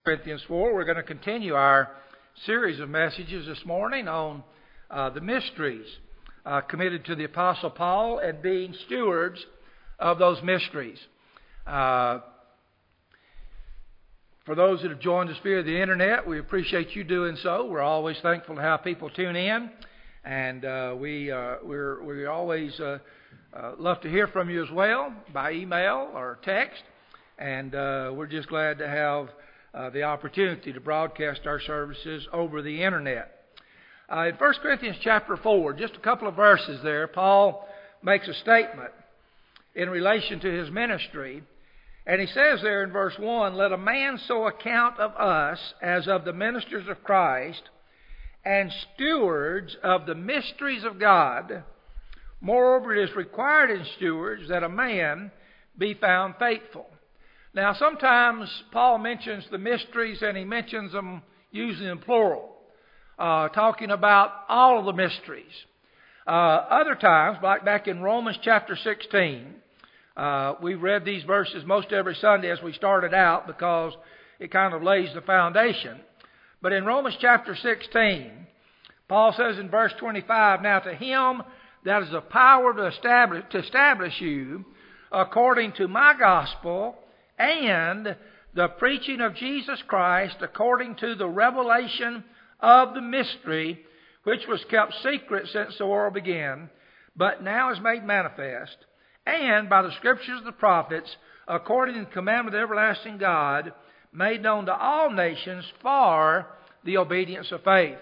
Corinthians 4. We're going to continue our series of messages this morning on the mysteries committed to the Apostle Paul and being stewards of those mysteries. For those that have joined us via the internet, we appreciate you doing so. We're always thankful to have people tune in, and we always love to hear from you as well by email or text. And we're just glad to have the opportunity to broadcast our services over the internet. In 1 Corinthians chapter 4, just a couple of verses there, Paul makes a statement in relation to his ministry. And he says there in verse 1, "Let a man so account of us as of the ministers of Christ and stewards of the mysteries of God. Moreover, it is required in stewards that a man be found faithful." Now, sometimes Paul mentions the mysteries and he mentions them using in plural, talking about all of the mysteries. Other times, like back in Romans chapter 16, we read these verses most every Sunday as we started out because it kind of lays the foundation. But in Romans chapter 16, Paul says in verse 25, "Now to him that is the power to establish you according to my gospel and the preaching of Jesus Christ according to the revelation of the mystery, which was kept secret since the world began, but now is made manifest, and by the scriptures of the prophets, according to the commandment of the everlasting God, made known to all nations for the obedience of faith."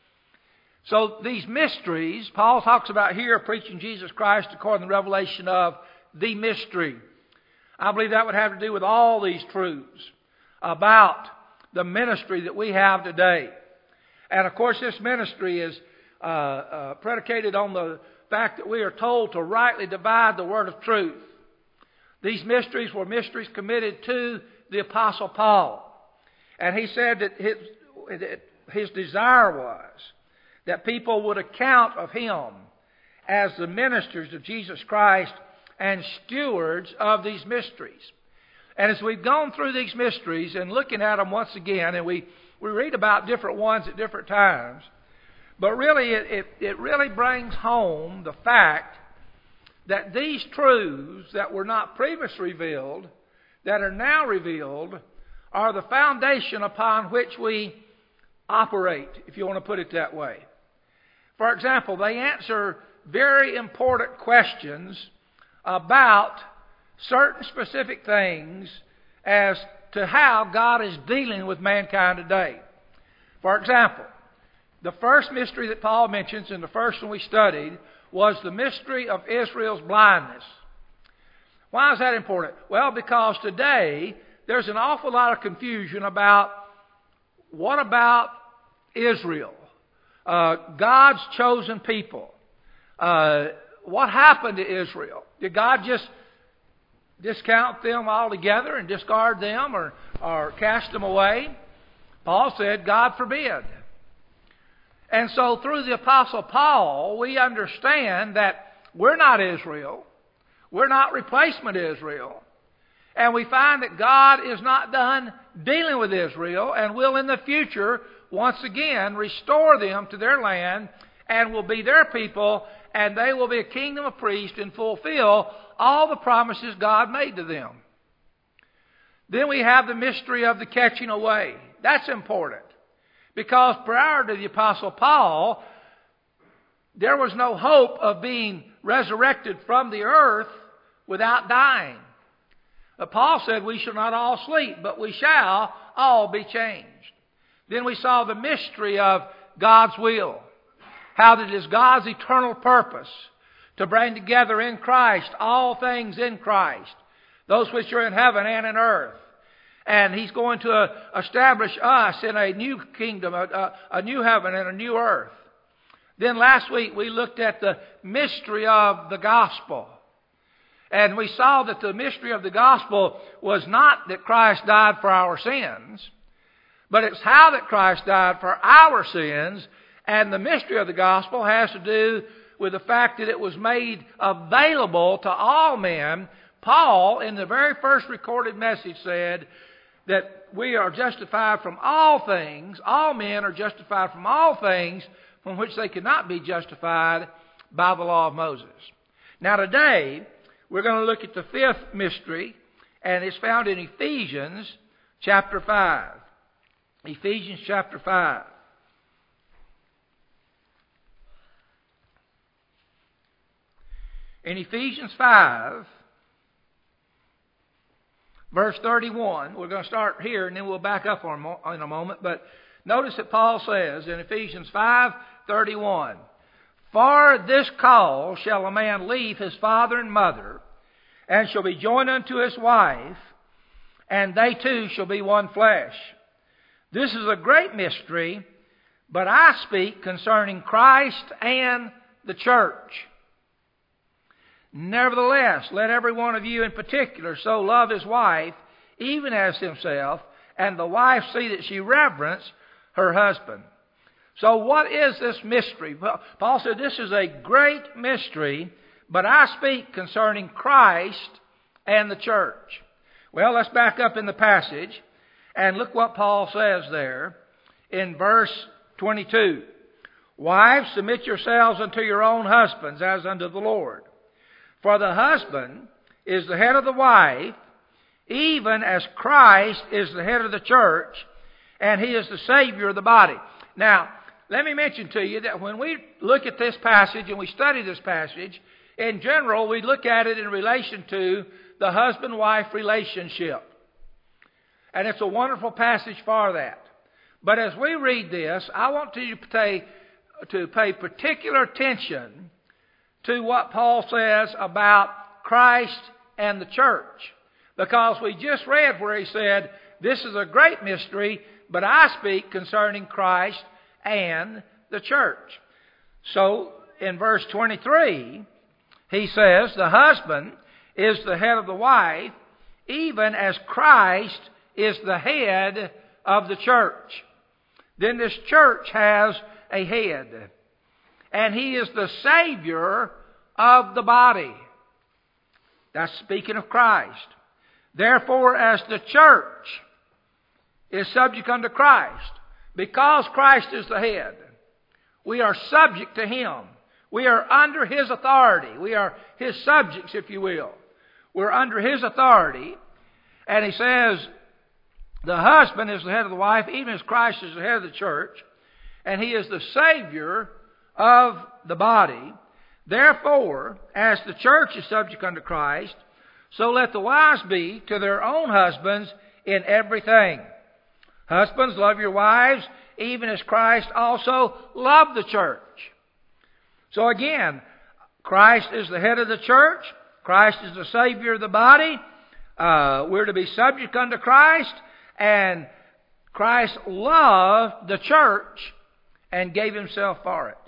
So these mysteries, Paul talks about here, preaching Jesus Christ according to the revelation of the mystery. I believe that would have to do with all these truths about the ministry that we have today. And of course, this ministry is predicated on the fact that we are told to rightly divide the word of truth. These mysteries were mysteries committed to the Apostle Paul. And he said that his desire was that people would account of him as the ministers of Jesus Christ and stewards of these mysteries. And as we've gone through these mysteries and looking at them once again, and we read about different ones at different times, but really it really brings home the fact that these truths that were not previously revealed, that are now revealed, are the foundation upon which we operate, if you want to put it that way. For example, they answer very important questions about certain specific things as to how God is dealing with mankind today. For example, the first mystery that Paul mentions, and the first one we studied, was the mystery of Israel's blindness. Why is that important? Well, because today there's an awful lot of confusion about what about Israel, God's chosen people. What happened to Israel? Did God just discount them altogether and discard them or cast them away? Paul said, God forbid. And so through the Apostle Paul, we understand that we're not Israel. We're not replacement Israel. And we find that God is not done dealing with Israel and will in the future once again restore them to their land and will be their people, and they will be a kingdom of priests and fulfill all the promises God made to them. Then we have the mystery of the catching away. That's important, because prior to the Apostle Paul, there was no hope of being resurrected from the earth without dying. Paul said we shall not all sleep, but we shall all be changed. Then we saw the mystery of God's will, how that it is God's eternal purpose to bring together in Christ all things in Christ, those which are in heaven and in earth. And He's going to establish us in a new kingdom, a new heaven and a new earth. Then last week we looked at the mystery of the gospel. And we saw that the mystery of the gospel was not that Christ died for our sins, but it's how that Christ died for our sins. And the mystery of the gospel has to do with the fact that it was made available to all men. Paul, in the very first recorded message, said, that we are justified from all things, all men are justified from all things from which they could not be justified by the law of Moses. Now today, we're going to look at the fifth mystery, and it's found in Ephesians chapter 5. Ephesians chapter 5. In Ephesians 5, verse 31, we're going to start here and then we'll back up in a moment. But notice that Paul says in Ephesians 5:31, "For this cause shall a man leave his father and mother, and shall be joined unto his wife, and they two shall be one flesh. This is a great mystery, but I speak concerning Christ and the church. Nevertheless, let every one of you in particular so love his wife, even as himself, and the wife see that she reverence her husband." So what is this mystery? Well, Paul said this is a great mystery, but I speak concerning Christ and the church. Well, let's back up in the passage and look what Paul says there in verse 22. "Wives, submit yourselves unto your own husbands as unto the Lord. For the husband is the head of the wife, even as Christ is the head of the church, and he is the Savior of the body." Now, let me mention to you that when we look at this passage and we study this passage, in general, we look at it in relation to the husband-wife relationship. And it's a wonderful passage for that. But as we read this, I want you to pay particular attention to what Paul says about Christ and the church. Because we just read where he said, this is a great mystery, but I speak concerning Christ and the church. So in verse 23, he says, "The husband is the head of the wife, even as Christ is the head of the church." Then this church has a head. And he is the Savior of the body. That's speaking of Christ. "Therefore, as the church is subject unto Christ," because Christ is the head, we are subject to him. We are under his authority. We are his subjects, if you will. We're under his authority. And he says, the husband is the head of the wife, even as Christ is the head of the church, and he is the Savior of the body. "Therefore, as the church is subject unto Christ, so let the wives be to their own husbands in everything. Husbands, love your wives, even as Christ also loved the church." So again, Christ is the head of the church. Christ is the Savior of the body. We're to be subject unto Christ. And Christ loved the church and gave himself for it.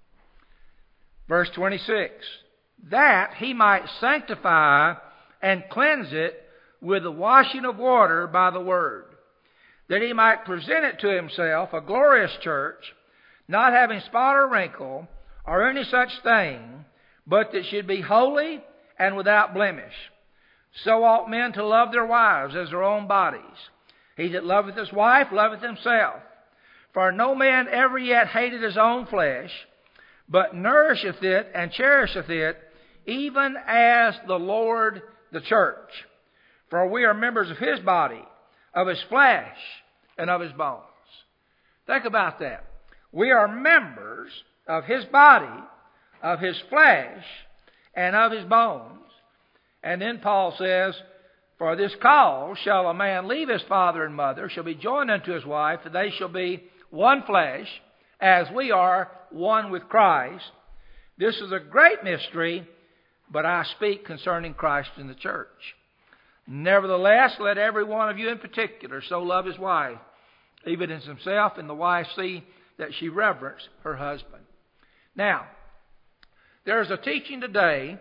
Verse 26, "That he might sanctify and cleanse it with the washing of water by the word, that he might present it to himself a glorious church, not having spot or wrinkle or any such thing, but that should be holy and without blemish. So ought men to love their wives as their own bodies. He that loveth his wife loveth himself. For no man ever yet hated his own flesh, but nourisheth it and cherisheth it, even as the Lord the church. For we are members of his body, of his flesh, and of his bones." Think about that. We are members of his body, of his flesh, and of his bones. And then Paul says, "For this cause shall a man leave his father and mother, shall be joined unto his wife, and they shall be one flesh, as we are one with Christ. This is a great mystery, but I speak concerning Christ and the church. Nevertheless, let every one of you in particular so love his wife, even as himself, and the wife see that she reverence her husband." Now, there's a teaching today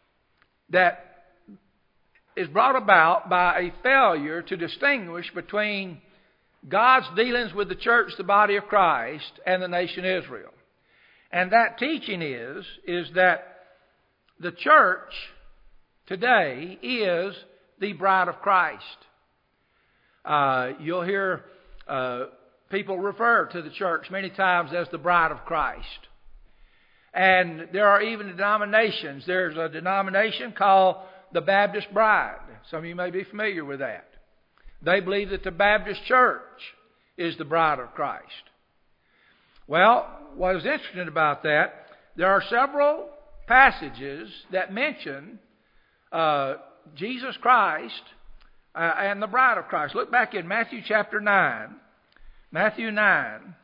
that is brought about by a failure to distinguish between God's dealings with the church, the body of Christ, and the nation Israel. And that teaching is that the church today is the bride of Christ. You'll hear people refer to the church many times as the bride of Christ. And there are even denominations. There's a denomination called the Baptist Bride. Some of you may be familiar with that. They believe that the Baptist church is the bride of Christ. Well, what is interesting about that, there are several passages that mention Jesus Christ and the bride of Christ. Look back in Matthew chapter 9. Matthew 9.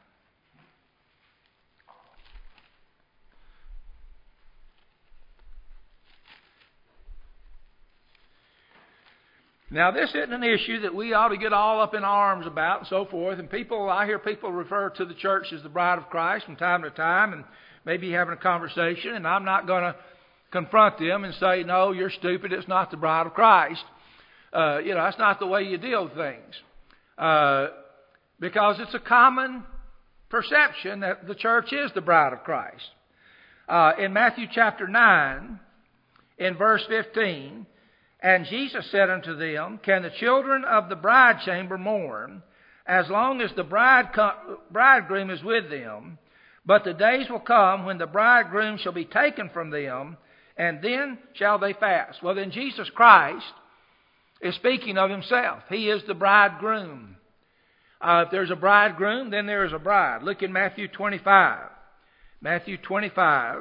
Now, this isn't an issue that we ought to get all up in arms about and so forth. And I hear people refer to the church as the bride of Christ from time to time and maybe having a conversation. And I'm not going to confront them and say, no, you're stupid, it's not the bride of Christ. That's not the way you deal with things. Because it's a common perception that the church is the bride of Christ. In Matthew chapter 9, in verse 15, and Jesus said unto them, can the children of the bride chamber mourn, as long as the bridegroom is with them? But the days will come when the bridegroom shall be taken from them, and then shall they fast. Well, then Jesus Christ is speaking of himself. He is the bridegroom. If there's a bridegroom, then there is a bride. Look in Matthew 25. Matthew 25.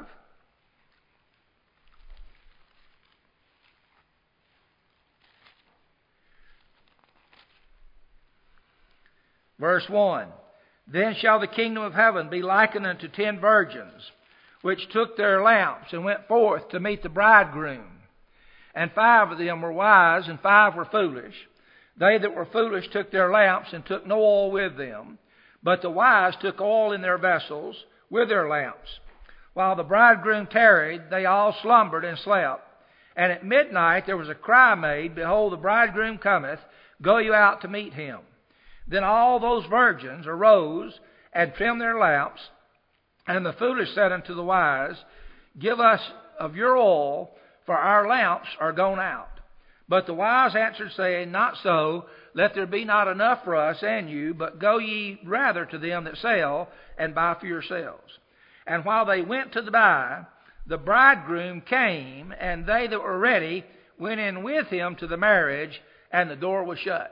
Verse 1. Then shall the kingdom of heaven be likened unto 10 virgins, which took their lamps and went forth to meet the bridegroom. And 5 of them were wise, and 5 were foolish. They that were foolish took their lamps, and took no oil with them. But the wise took oil in their vessels with their lamps. While the bridegroom tarried, they all slumbered and slept. And at midnight there was a cry made, Behold, the bridegroom cometh, go you out to meet him. Then all those virgins arose and trimmed their lamps. And the foolish said unto the wise, Give us of your oil, for our lamps are gone out. But the wise answered, saying, Not so, let there be not enough for us and you, but go ye rather to them that sell, and buy for yourselves. And while they went to buy, the bridegroom came, and they that were ready went in with him to the marriage, and the door was shut.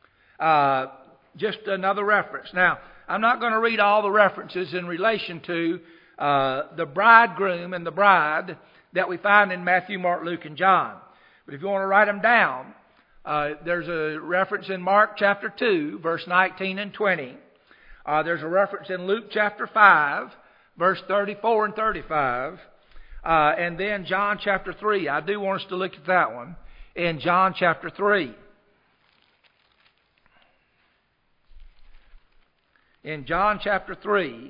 Just another reference. Now, I'm not going to read all the references in relation to the bridegroom and the bride that we find in Matthew, Mark, Luke, and John. But if you want to write them down, there's a reference in Mark chapter 2, verse 19 and 20. There's a reference in Luke chapter 5, verse 34 and 35. And then John chapter 3. I do want us to look at that one in John chapter 3. In John chapter 3,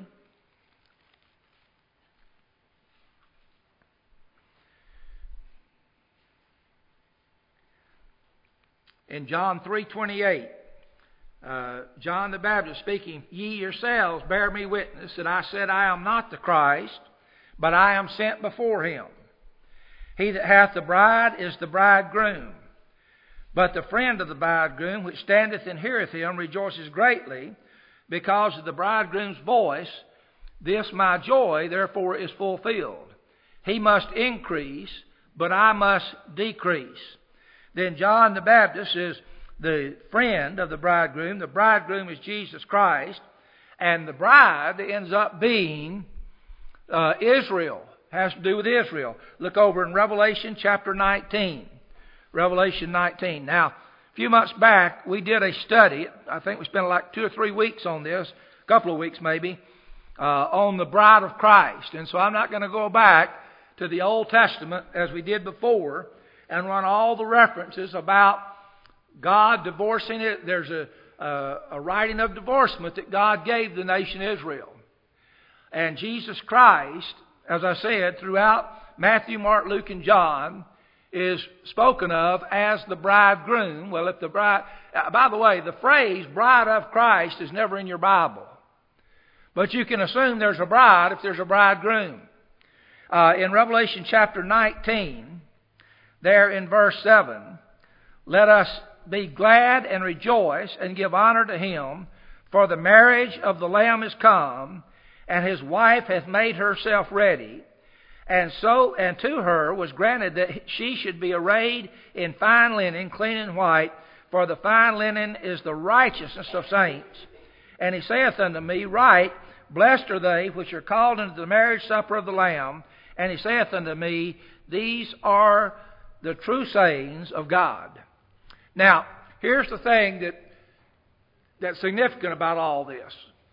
in John 3:28, John the Baptist speaking, Ye yourselves bear me witness that I said I am not the Christ, but I am sent before him. He that hath the bride is the bridegroom. But the friend of the bridegroom, which standeth and heareth him, rejoices greatly, because of the bridegroom's voice. This my joy therefore is fulfilled. He must increase, but I must decrease. Then John the Baptist is the friend of the bridegroom. The bridegroom is Jesus Christ. And the bride ends up being Israel. Has to do with Israel. Look over in Revelation chapter 19. Revelation 19. Now, a few months back, we did a study. I think we spent like 2 or 3 weeks on this, a couple of weeks maybe, on the bride of Christ. And so I'm not going to go back to the Old Testament as we did before and run all the references about God divorcing it. There's a writing of divorcement that God gave the nation Israel. And Jesus Christ, as I said, throughout Matthew, Mark, Luke, and John, is spoken of as the bridegroom. Well, if the bride... by the way, the phrase bride of Christ is never in your Bible. But you can assume there's a bride if there's a bridegroom. In Revelation chapter 19, there in verse 7, let us be glad and rejoice and give honor to him, for the marriage of the Lamb is come, and his wife hath made herself ready. And to her was granted that she should be arrayed in fine linen, clean and white, for the fine linen is the righteousness of saints. And he saith unto me, Write, blessed are they which are called into the marriage supper of the Lamb. And he saith unto me, These are the true sayings of God. Now, here's the thing that's significant about all this.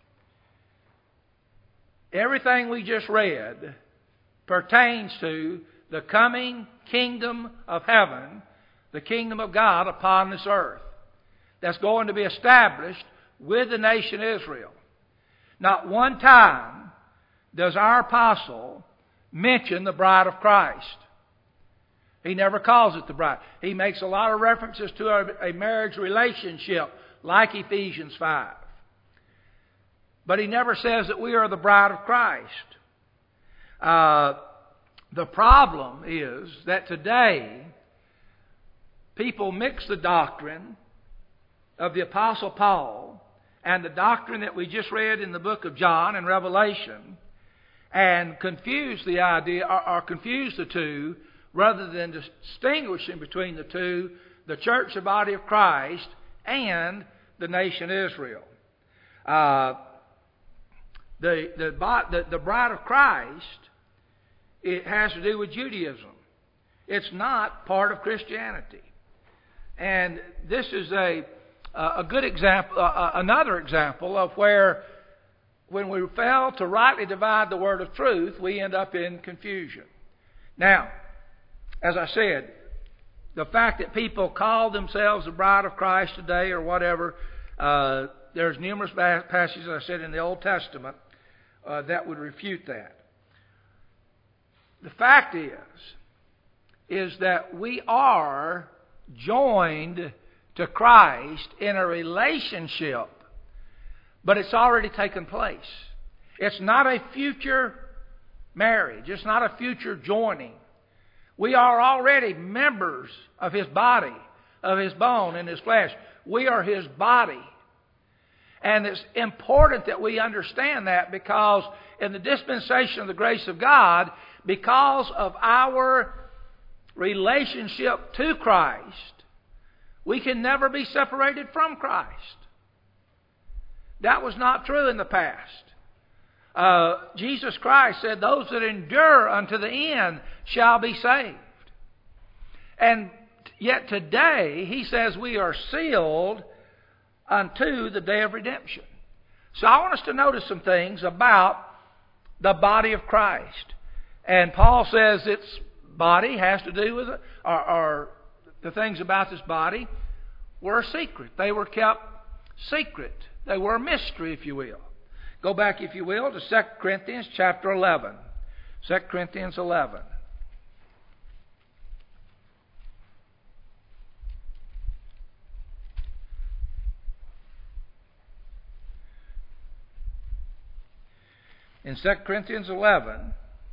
Everything we just read pertains to the coming kingdom of heaven, the kingdom of God upon this earth, that's going to be established with the nation Israel. Not one time does our apostle mention the bride of Christ. He never calls it the bride. He makes a lot of references to a marriage relationship, like Ephesians 5. But he never says that we are the bride of Christ. The problem is that today people mix the doctrine of the Apostle Paul and the doctrine that we just read in the book of John and Revelation, and confuse the idea, or confuse the two, rather than distinguishing between the two, the church, the body of Christ, and the nation Israel. The bride of Christ, it has to do with Judaism. It's not part of Christianity. And this is a good example, another example of where, when we fail to rightly divide the word of truth, we end up in confusion. Now, as I said, the fact that people call themselves the bride of Christ today or whatever, there's numerous passages, I said, in the Old Testament that would refute that. The fact is that we are joined to Christ in a relationship, but it's already taken place. It's not a future marriage. It's not a future joining. We are already members of His body, of His bone and His flesh. We are His body. And it's important that we understand that, because in the dispensation of the grace of God, because of our relationship to Christ, we can never be separated from Christ. That was not true in the past. Jesus Christ said, Those that endure unto the end shall be saved. And yet today, He says we are sealed unto the day of redemption. So I want us to notice some things about the body of Christ. And Paul says its body has to do with, or the things about this body were a secret. They were kept secret. They were a mystery, if you will. Go back, if you will, to 2 Corinthians chapter 11. 2 Corinthians 11. In 2 Corinthians 11,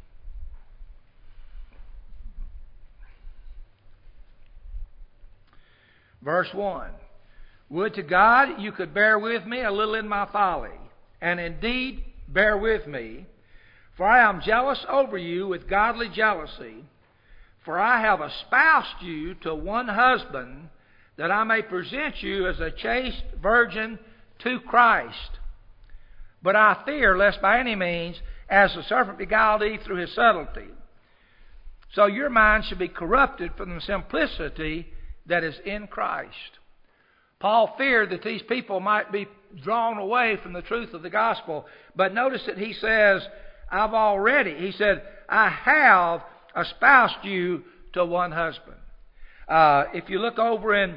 verse 1, Would to God you could bear with me a little in my folly, and indeed bear with me, for I am jealous over you with godly jealousy, for I have espoused you to one husband, that I may present you as a chaste virgin to Christ. But I fear lest by any means, as the serpent beguiled Eve through his subtlety, so your mind should be corrupted from the simplicity that is in Christ. Paul feared that these people might be drawn away from the truth of the gospel. But notice that he says, he said, I have espoused you to one husband. If you look over in,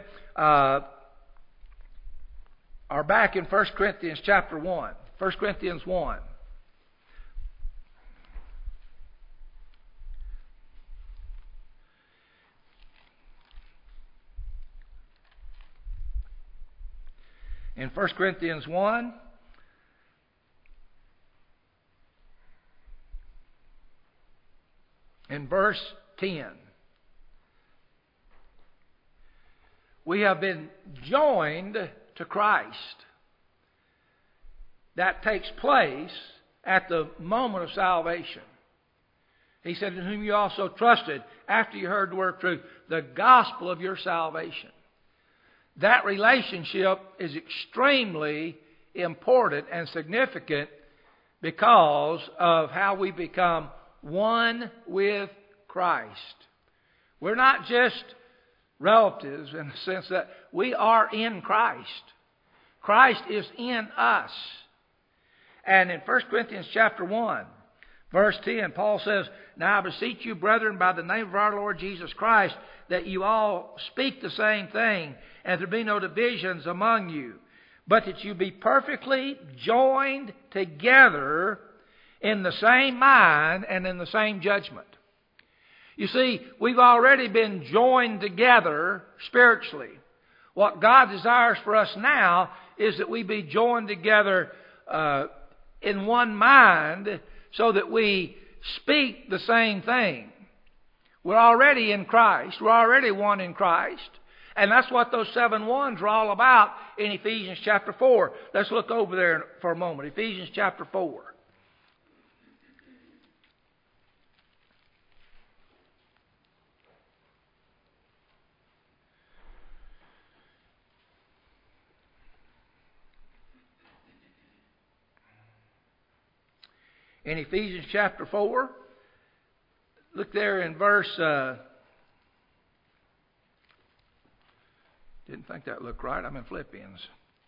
or back in 1 Corinthians chapter 1, 1 Corinthians 1. In 1 Corinthians 1, in verse 10, We have been joined to Christ. That takes place at the moment of salvation. He said, in whom you also trusted, after you heard the word of truth, the gospel of your salvation. That relationship is extremely important and significant because of how we become one with Christ. We're not just relatives in the sense that we are in Christ. Christ is in us. And in 1 Corinthians chapter 1, verse 10, Paul says, Now I beseech you, brethren, by the name of our Lord Jesus Christ, that you all speak the same thing, and there be no divisions among you, but that you be perfectly joined together in the same mind and in the same judgment. You see, we've already been joined together spiritually. What God desires for us now is that we be joined together in one mind so that we speak the same thing. We're already in Christ. We're already one in Christ. And that's what those 7 ones are all about in Ephesians chapter 4. Let's look over there for a moment. Ephesians chapter 4. In Ephesians chapter 4, look there in verse... didn't think that looked right. I'm in Philippians.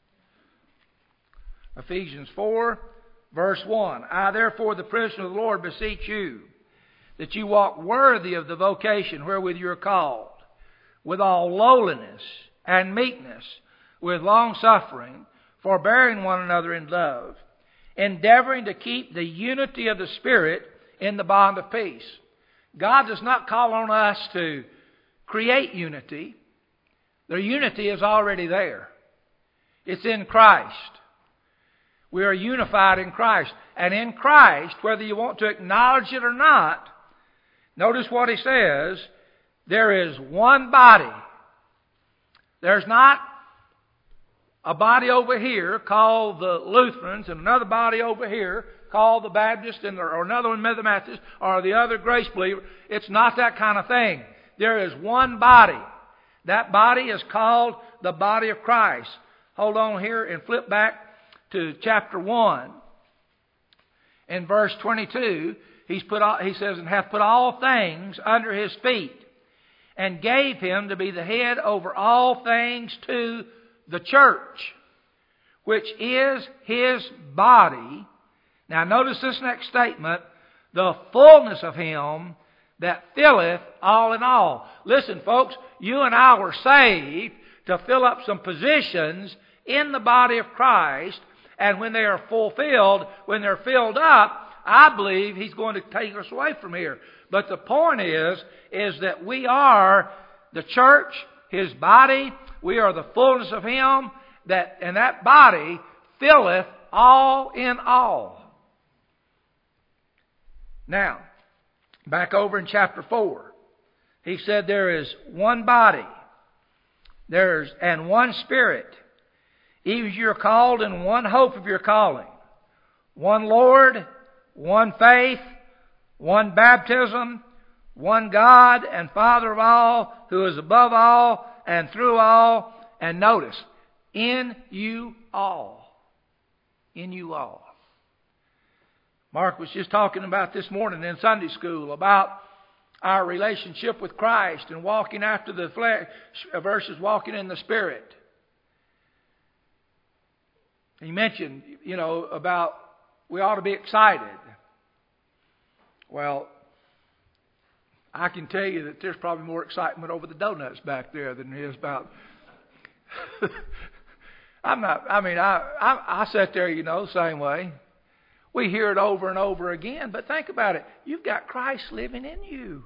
Ephesians 4, verse 1. I therefore, the prisoner of the Lord, beseech you, that you walk worthy of the vocation wherewith you are called, with all lowliness and meekness, with long-suffering, forbearing one another in love, endeavoring to keep the unity of the Spirit in the bond of peace. God does not call on us to create unity. The unity is already there. It's in Christ. We are unified in Christ. And in Christ, whether you want to acknowledge it or not, notice what he says, there is one body. There's not a body over here called the Lutherans and another body over here called the Baptists or another one the Methodists or the other Grace believer. It's not that kind of thing. There is one body. That body is called the body of Christ. Hold on here and flip back to chapter 1. In verse 22, he says, and hath put all things under his feet, and gave him to be the head over all things to the church, which is his body. Now notice this next statement, the fullness of him that filleth all in all. Listen, folks, you and I were saved to fill up some positions in the body of Christ, and when they are fulfilled, when they're filled up, I believe he's going to take us away from here. But the point is that we are the church, his body. We are the fullness of him, and that body filleth all in all. Now, back over in chapter 4, he said there is one body, and one Spirit, even as you are called in one hope of your calling, one Lord, one faith, one baptism, one God and Father of all, who is above all and through all. And notice, in you all. In you all. Mark was just talking about this morning in Sunday school about our relationship with Christ and walking after the flesh versus walking in the Spirit. He mentioned, about we ought to be excited. Well, I can tell you that there's probably more excitement over the donuts back there than there is about... I sat there, same way. We hear it over and over again, but think about it. You've got Christ living in you.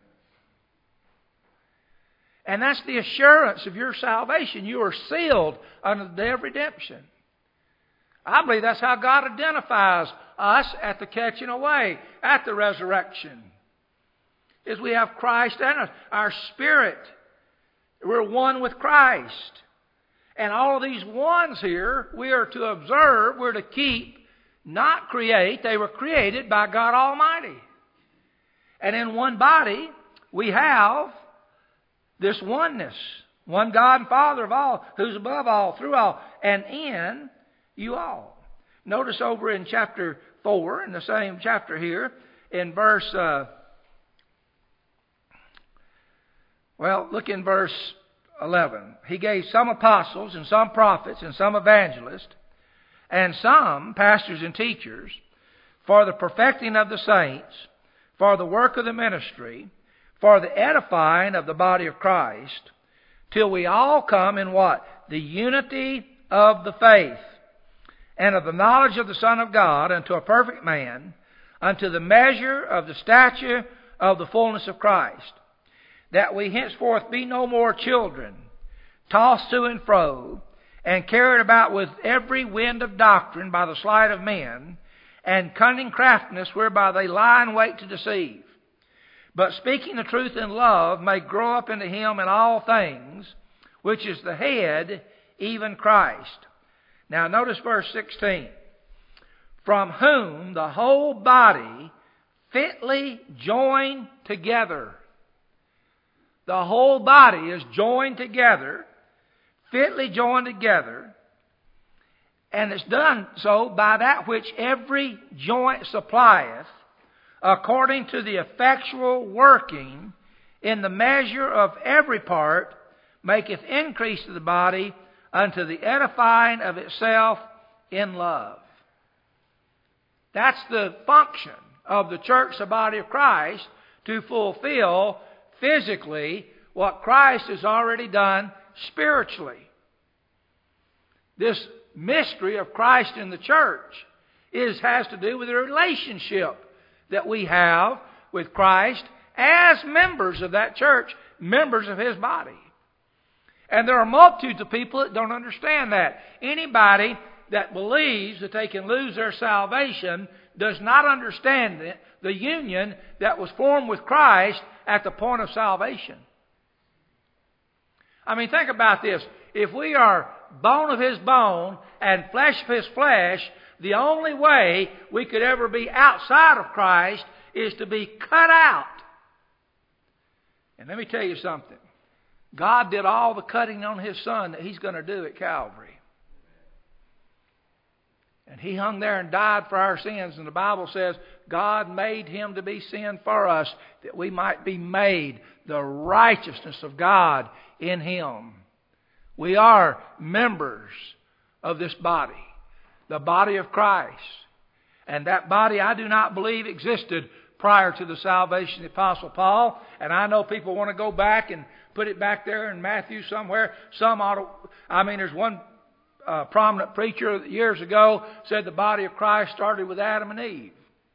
And that's the assurance of your salvation. You are sealed under the day of redemption. I believe that's how God identifies us at the catching away, at the resurrection. Is we have Christ in us. Our spirit We're one with Christ. And all of these ones here, we are to observe, we're to keep, not create. They were created by God Almighty. And in one body, we have this oneness. One God and Father of all, who's above all, through all, and in you all. Notice over in chapter 4, in the same chapter here, in verse, look in verse 11. He gave some apostles and some prophets and some evangelists and some pastors and teachers for the perfecting of the saints, for the work of the ministry, for the edifying of the body of Christ, till we all come in what? The unity of the faith and of the knowledge of the Son of God unto a perfect man, unto the measure of the stature of the fullness of Christ, that we henceforth be no more children, tossed to and fro, and carried about with every wind of doctrine by the sleight of men, and cunning craftiness whereby they lie in wait to deceive. But speaking the truth in love may grow up into Him in all things, which is the head, even Christ. Now notice verse 16. From whom the whole body fitly joined together. The whole body is joined together, fitly joined together, and it's done so by that which every joint supplieth, according to the effectual working in the measure of every part, maketh increase to the body unto the edifying of itself in love. That's the function of the church, the body of Christ, to fulfill physically what Christ has already done spiritually. This mystery of Christ in the church has to do with the relationship that we have with Christ as members of that church, members of His body. And there are multitudes of people that don't understand that. Anybody that believes that they can lose their salvation does not understand the union that was formed with Christ at the point of salvation. I mean, think about this. If we are bone of His bone and flesh of His flesh, the only way we could ever be outside of Christ is to be cut out. And let me tell you something. God did all the cutting on His Son that He's going to do at Calvary. And He hung there and died for our sins. And the Bible says God made Him to be sin for us, that we might be made the righteousness of God in Him. We are members of this body, the body of Christ. And that body, I do not believe, existed prior to the salvation of the Apostle Paul. And I know people want to go back and put it back there in Matthew somewhere. There's one prominent preacher years ago said the body of Christ started with Adam and Eve.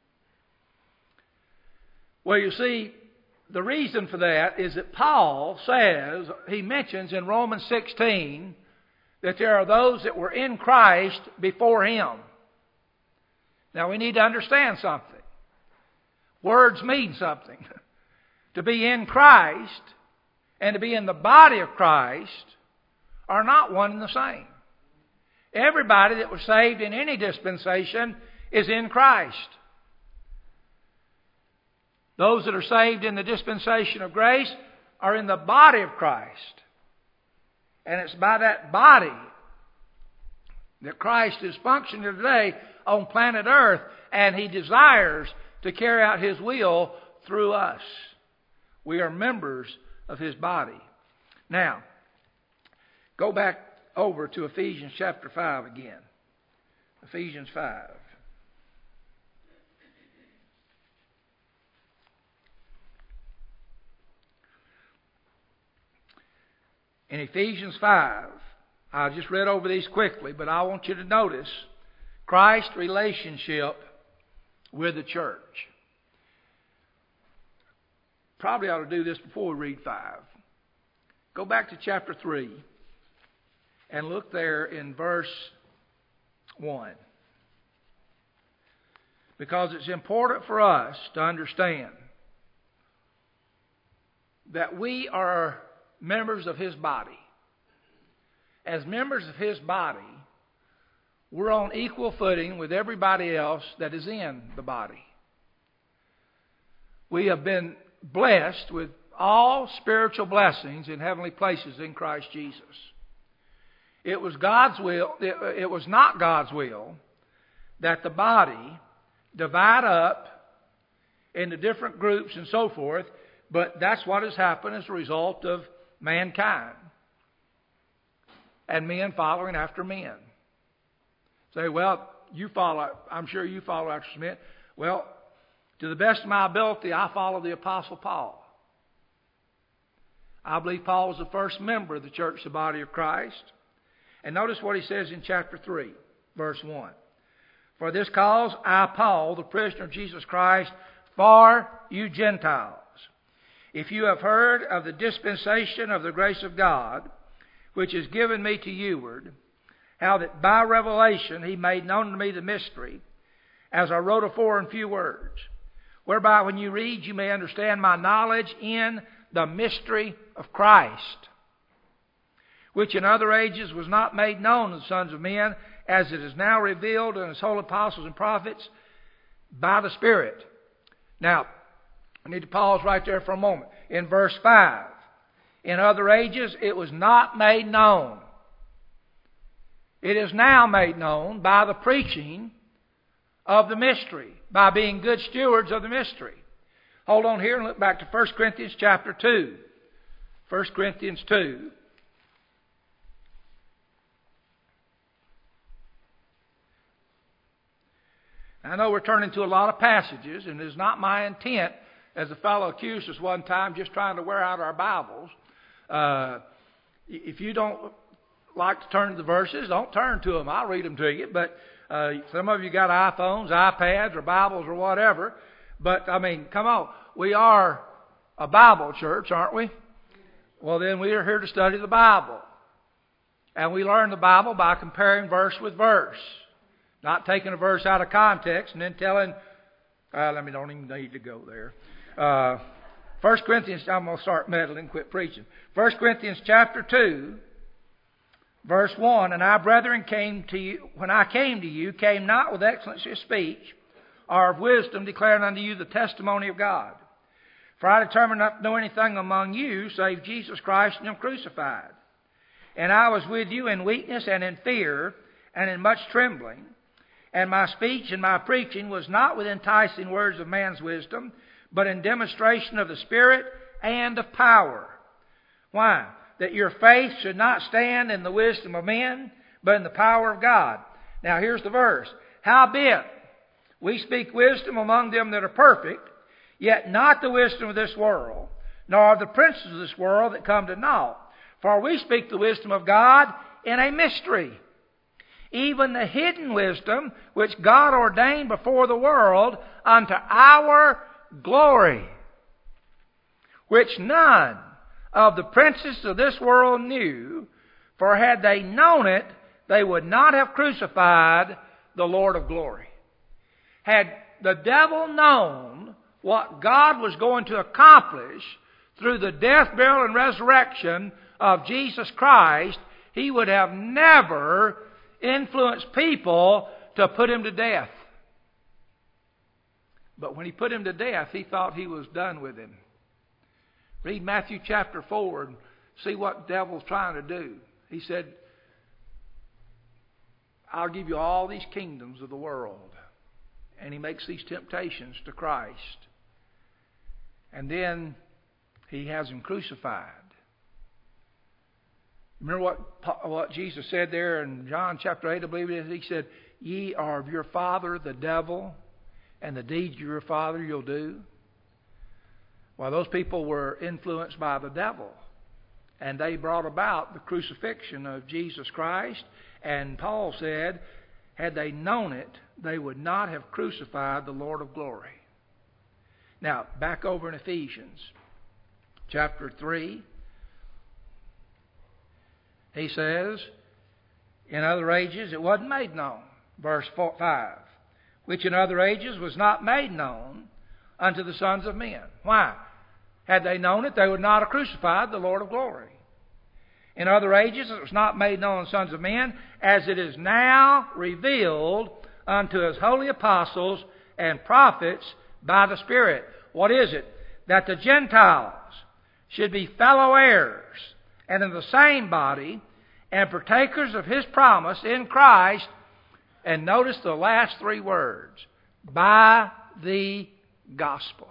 Well, you see, the reason for that is that Paul says, he mentions in Romans 16, that there are those that were in Christ before Him. Now we need to understand something. Words mean something. To be in Christ and to be in the body of Christ are not one and the same. Everybody that was saved in any dispensation is in Christ. Those that are saved in the dispensation of grace are in the body of Christ. And it's by that body that Christ is functioning today on planet Earth, and He desires to carry out His will through us. We are members of His body. Now, go back over to Ephesians chapter 5 again. Ephesians 5. In Ephesians 5, I just read over these quickly, but I want you to notice Christ's relationship with the church. Probably ought to do this before we read 5. Go back to chapter 3 and look there in verse 1. Because it's important for us to understand that we are members of His body. As members of His body, we're on equal footing with everybody else that is in the body. We have been blessed with all spiritual blessings in heavenly places in Christ Jesus. It was God's will, it was not God's will that the body divide up into different groups and so forth, but that's what has happened as a result of mankind and men following after men. Say, well, I'm sure you follow after some men. Well, to the best of my ability, I follow the Apostle Paul. I believe Paul was the first member of the church, the body of Christ. And notice what he says in chapter 3, verse 1. For this cause I, Paul, the prisoner of Jesus Christ, for you Gentiles, if you have heard of the dispensation of the grace of God, which is given me to youward, how that by revelation He made known to me the mystery, as I wrote afore in few words, whereby when you read you may understand my knowledge in the mystery of Christ, which in other ages was not made known to the sons of men, as it is now revealed in His holy apostles and prophets by the Spirit. Now, I need to pause right there for a moment. In verse 5, in other ages it was not made known. It is now made known by the preaching of the mystery, by being good stewards of the mystery. Hold on here and look back to 1 Corinthians chapter 2. 1 Corinthians 2. I know we're turning to a lot of passages, and it is not my intent, as a fellow accused us one time, just trying to wear out our Bibles. If you don't like to turn to the verses, don't turn to them. I'll read them to you. But some of you got iPhones, iPads, or Bibles, or whatever. But, I mean, come on. We are a Bible church, aren't we? Well, then we are here to study the Bible. And we learn the Bible by comparing verse with verse. Not taking a verse out of context and then telling, don't even need to go there. 1 Corinthians, I'm going to start meddling, quit preaching. 1 Corinthians chapter 2, verse 1, and I, brethren, when I came to you, came not with excellency of speech or of wisdom, declaring unto you the testimony of God. For I determined not to know anything among you, save Jesus Christ and Him crucified. And I was with you in weakness and in fear and in much trembling. And my speech and my preaching was not with enticing words of man's wisdom, but in demonstration of the Spirit and of power. Why? That your faith should not stand in the wisdom of men, but in the power of God. Now here's the verse. Howbeit, we speak wisdom among them that are perfect, yet not the wisdom of this world, nor of the princes of this world that come to naught. For we speak the wisdom of God in a mystery, even the hidden wisdom which God ordained before the world unto our glory, which none of the princes of this world knew, for had they known it, they would not have crucified the Lord of glory. Had the devil known what God was going to accomplish through the death, burial, and resurrection of Jesus Christ, he would have never influenced people to put Him to death. But when He put Him to death, He thought He was done with him. Read Matthew chapter 4 and see what the devil's trying to do. He said, I'll give you all these kingdoms of the world. And He makes these temptations to Christ. And then He has Him crucified. Remember what Jesus said there in John chapter 8, I believe it is? He said, ye are of your father the devil, and the deeds of your father you'll do. Well, those people were influenced by the devil, and they brought about the crucifixion of Jesus Christ. And Paul said, had they known it, they would not have crucified the Lord of glory. Now, back over in Ephesians chapter 3. He says, in other ages it wasn't made known. Verse 5. Which in other ages was not made known unto the sons of men. Why? Had they known it, they would not have crucified the Lord of glory. In other ages it was not made known to the sons of men, as it is now revealed unto his holy apostles and prophets by the Spirit. What is it? That the Gentiles should be fellow heirs, and in the same body, and partakers of his promise in Christ. And notice the last three words: by the gospel.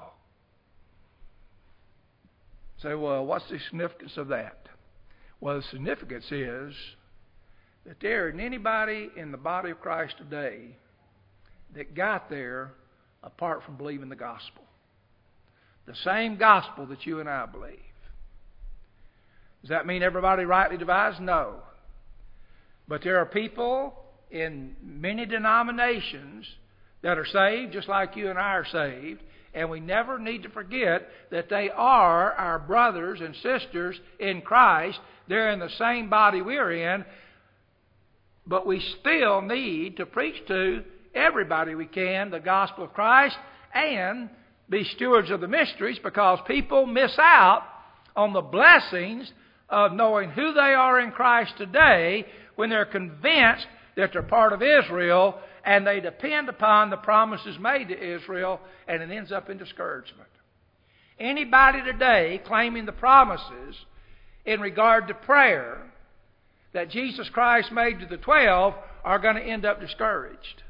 Say, well, what's the significance of that? Well, the significance is that there isn't anybody in the body of Christ today that got there apart from believing the gospel. The same gospel that you and I believe. Does that mean everybody rightly divides? No. But there are people in many denominations that are saved, just like you and I are saved, and we never need to forget that they are our brothers and sisters in Christ. They're in the same body we're in, but we still need to preach to everybody we can the gospel of Christ and be stewards of the mysteries, because people miss out on the blessings of knowing who they are in Christ today when they're convinced that they're part of Israel and they depend upon the promises made to Israel, and it ends up in discouragement. Anybody today claiming the promises in regard to prayer that Jesus Christ made to the 12 are going to end up discouraged.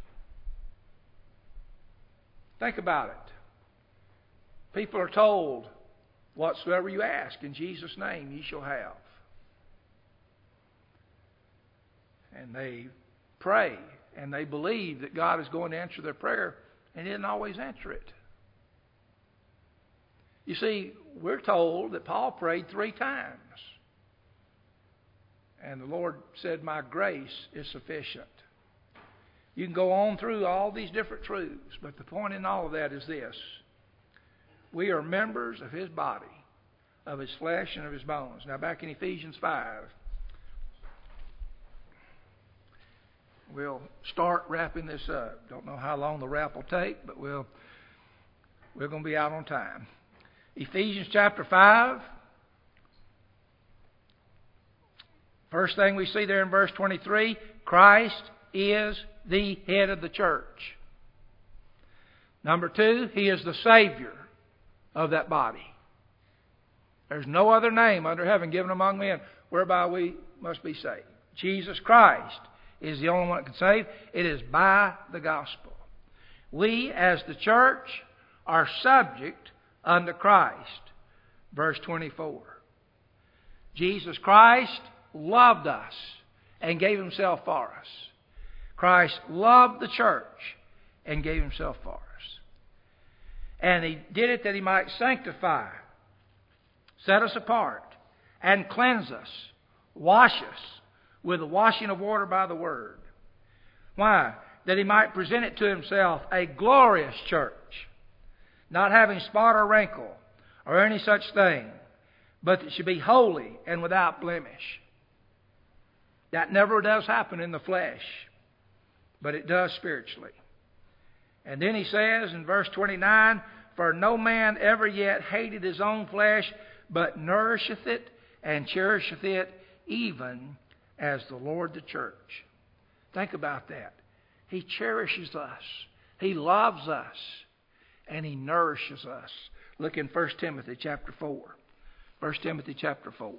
Think about it. People are told, whatsoever you ask in Jesus' name, ye shall have. And they pray, and they believe that God is going to answer their prayer, and He didn't always answer it. You see, we're told that Paul prayed 3 times. And the Lord said, my grace is sufficient. You can go on through all these different truths, but the point in all of that is this. We are members of His body, of His flesh and of His bones. Now back in Ephesians 5, we'll start wrapping this up. Don't know how long the wrap will take, but we're going to be out on time. Ephesians chapter 5. First thing we see there in verse 23, Christ is the head of the church. Number 2, He is the Savior of that body. There's no other name under heaven given among men whereby we must be saved. Jesus Christ is the only one that can save. It is by the gospel. We, as the church, are subject unto Christ. Verse 24. Jesus Christ loved us and gave Himself for us. Christ loved the church and gave Himself for us. And He did it that He might sanctify, set us apart, and cleanse us, wash us with the washing of water by the Word. Why? That He might present it to Himself a glorious church, not having spot or wrinkle or any such thing, but that should be holy and without blemish. That never does happen in the flesh, but it does spiritually. And then He says in verse 29, for no man ever yet hated his own flesh, but nourisheth it and cherisheth it, even as the Lord the church. Think about that. He cherishes us. He loves us. And He nourishes us. Look in 1 Timothy chapter 4. 1 Timothy chapter 4.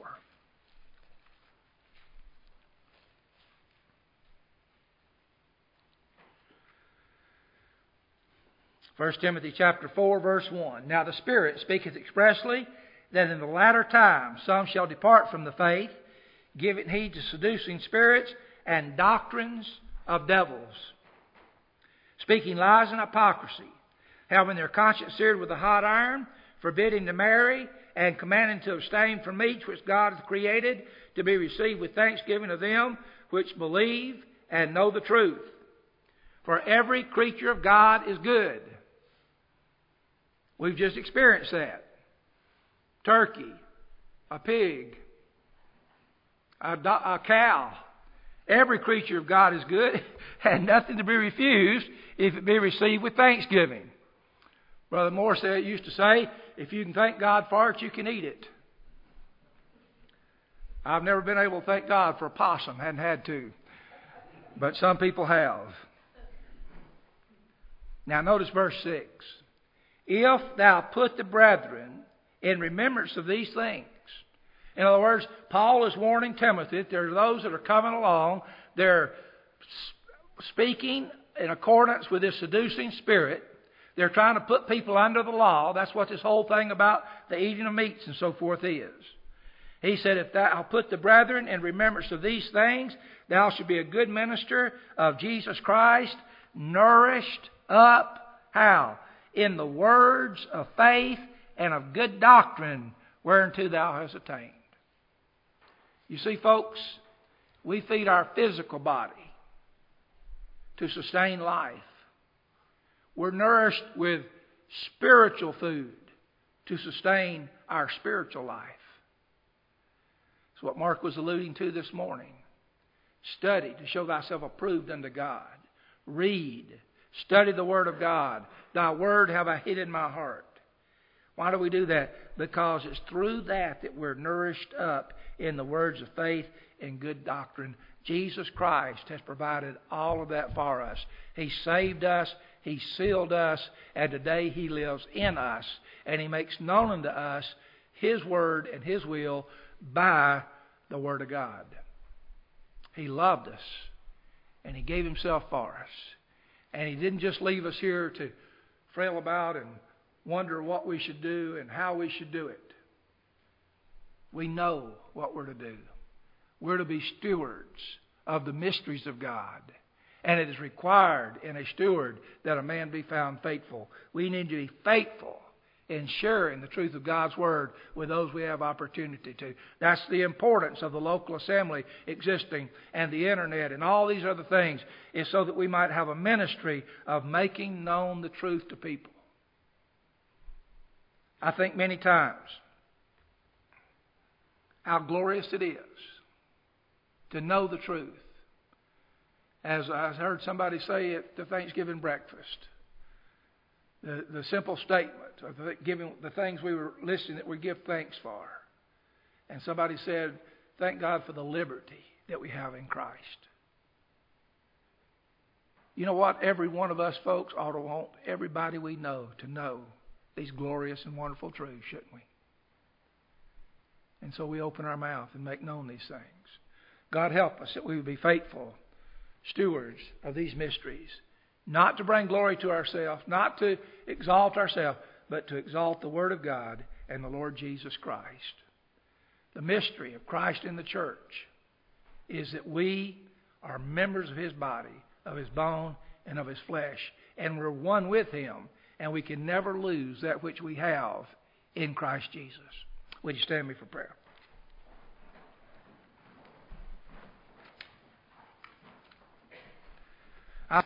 1 Timothy chapter 4, verse 1. Now the Spirit speaketh expressly that in the latter times some shall depart from the faith, giving heed to seducing spirits and doctrines of devils, speaking lies and hypocrisy, having their conscience seared with a hot iron, forbidding to marry, and commanding to abstain from meats which God hath created, to be received with thanksgiving of them which believe and know the truth. For every creature of God is good. We've just experienced that. Turkey, a pig, a cow. Every creature of God is good and nothing to be refused if it be received with thanksgiving. Brother Moore used to say, if you can thank God for it, you can eat it. I've never been able to thank God for a possum. Hadn't had to. But some people have. Now notice verse 6. If thou put the brethren in remembrance of these things. In other words, Paul is warning Timothy that there are those that are coming along. They're speaking in accordance with this seducing spirit. They're trying to put people under the law. That's what this whole thing about the eating of meats and so forth is. He said, if thou put the brethren in remembrance of these things, thou shalt be a good minister of Jesus Christ, nourished up, how? In the words of faith and of good doctrine, whereunto thou hast attained. You see, folks, we feed our physical body to sustain life. We're nourished with spiritual food to sustain our spiritual life. That's what Mark was alluding to this morning. Study to show thyself approved unto God. Read. Study the Word of God. Thy Word have I hid in my heart. Why do we do that? Because it's through that we're nourished up in the words of faith and good doctrine. Jesus Christ has provided all of that for us. He saved us. He sealed us. And today He lives in us. And He makes known unto us His Word and His will by the Word of God. He loved us. And He gave Himself for us. And He didn't just leave us here to frail about and wonder what we should do and how we should do it. We know what we're to do. We're to be stewards of the mysteries of God. And it is required in a steward that a man be found faithful. We need to be faithful in sharing the truth of God's Word with those we have opportunity to. That's the importance of the local assembly existing and the internet and all these other things, is so that we might have a ministry of making known the truth to people. I think many times how glorious it is to know the truth. As I heard somebody say at the Thanksgiving breakfast, the simple statement of giving the things we were listening that we give thanks for. And somebody said, thank God for the liberty that we have in Christ. You know what? Every one of us folks ought to want everybody we know to know these glorious and wonderful truths, shouldn't we? And so we open our mouth and make known these things. God help us that we would be faithful stewards of these mysteries. Not to bring glory to ourselves, not to exalt ourselves, but to exalt the Word of God and the Lord Jesus Christ. The mystery of Christ in the church is that we are members of His body, of His bone, and of His flesh. And we're one with Him. And we can never lose that which we have in Christ Jesus. Would you stand me for prayer?